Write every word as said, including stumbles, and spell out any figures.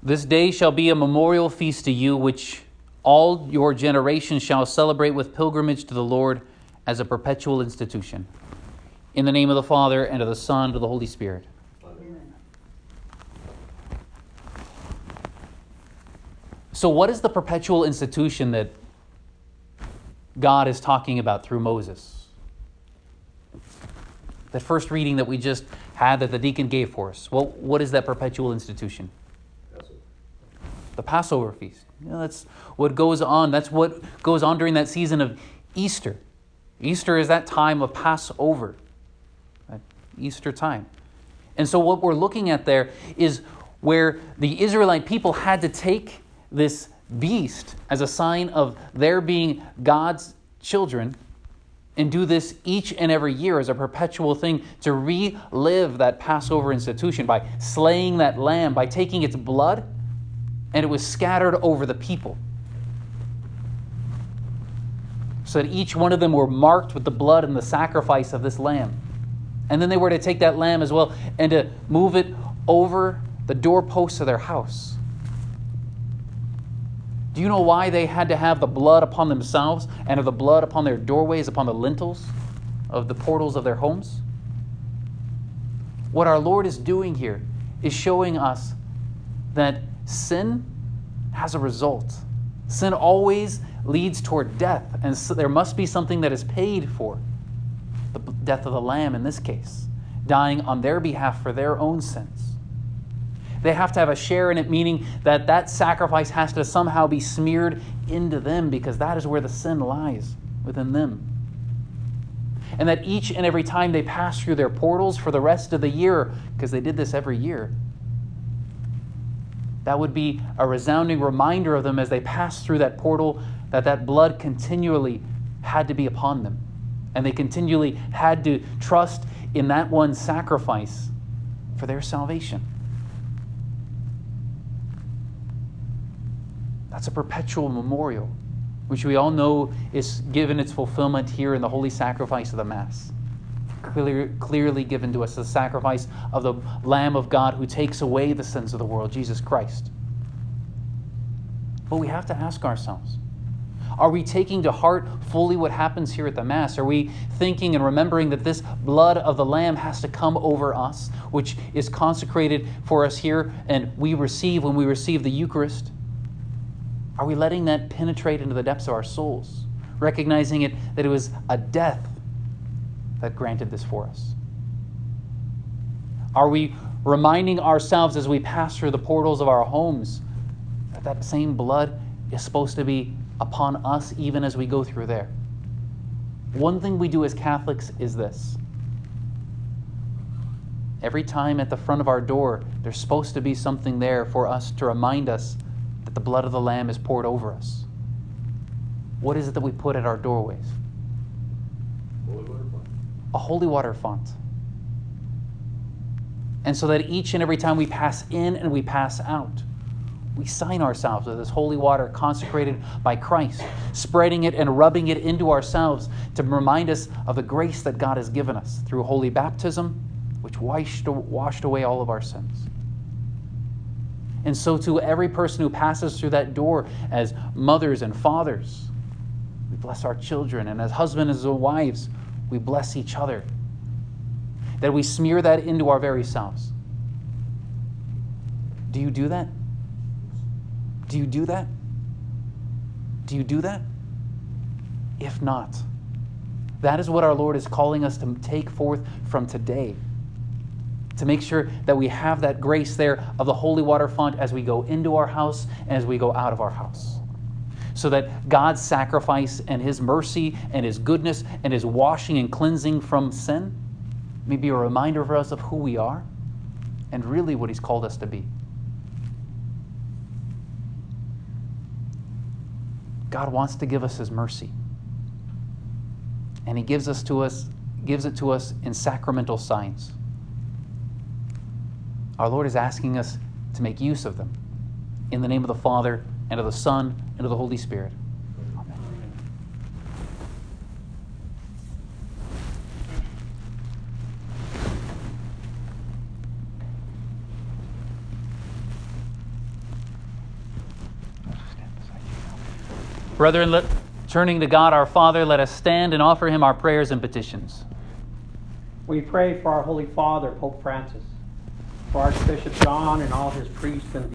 This day shall be a memorial feast to you, which all your generations shall celebrate with pilgrimage to the Lord as a perpetual institution. In the name of the Father, and of the Son, and of the Holy Spirit. Amen. So what is the perpetual institution that God is talking about through Moses? That first reading that we just had that the deacon gave for us. Well, what is that perpetual institution? Passover. The Passover feast. You know, that's what goes on. That's what goes on during that season of Easter. Easter is that time of Passover. That Easter time. And so what we're looking at there is where the Israelite people had to take this beast as a sign of their being God's children and do this each and every year as a perpetual thing to relive that Passover institution by slaying that lamb, by taking its blood, and it was scattered over the people. So that each one of them were marked with the blood and the sacrifice of this lamb. And then they were to take that lamb as well and to move it over the doorposts of their house. Do you know why they had to have the blood upon themselves and of the blood upon their doorways, upon the lintels of the portals of their homes? What our Lord is doing here is showing us that sin has a result. Sin always leads toward death, and so there must be something that is paid for. The death of the lamb in this case, dying on their behalf for their own sins. They have to have a share in it, meaning that that sacrifice has to somehow be smeared into them because that is where the sin lies, within them. And that each and every time they pass through their portals for the rest of the year, because they did this every year, that would be a resounding reminder of them as they pass through that portal that that blood continually had to be upon them. And they continually had to trust in that one sacrifice for their salvation. That's a perpetual memorial, which we all know is given its fulfillment here in the holy sacrifice of the Mass. Clear, clearly given to us the sacrifice of the Lamb of God who takes away the sins of the world, Jesus Christ. But we have to ask ourselves, are we taking to heart fully what happens here at the Mass? Are we thinking and remembering that this blood of the Lamb has to come over us, which is consecrated for us here and we receive when we receive the Eucharist? Are we letting that penetrate into the depths of our souls, recognizing it that it was a death that granted this for us? Are we reminding ourselves as we pass through the portals of our homes that that same blood is supposed to be upon us even as we go through there? One thing we do as Catholics is this. Every time at the front of our door, there's supposed to be something there for us to remind us that the blood of the Lamb is poured over us. What is it that we put at our doorways? Holy water font. A holy water font. And so that each and every time we pass in and we pass out, we sign ourselves with this holy water consecrated by Christ, spreading it and rubbing it into ourselves to remind us of the grace that God has given us through holy baptism, which washed, washed away all of our sins. And so to every person who passes through that door as mothers and fathers, we bless our children. And as husbands and wives, we bless each other. That we smear that into our very selves. Do you do that? Do you do that? Do you do that? If not, that is what our Lord is calling us to take forth from today. To make sure that we have that grace there of the holy water font as we go into our house and as we go out of our house. So that God's sacrifice and His mercy and His goodness and His washing and cleansing from sin may be a reminder for us of who we are and really what He's called us to be. God wants to give us His mercy. And He gives us to us, gives it to us in sacramental signs. Our Lord is asking us to make use of them. In the name of the Father, and of the Son, and of the Holy Spirit. Amen. Brethren, let, turning to God our Father, let us stand and offer him our prayers and petitions. We pray for our Holy Father, Pope Francis, for Archbishop John and all his priests and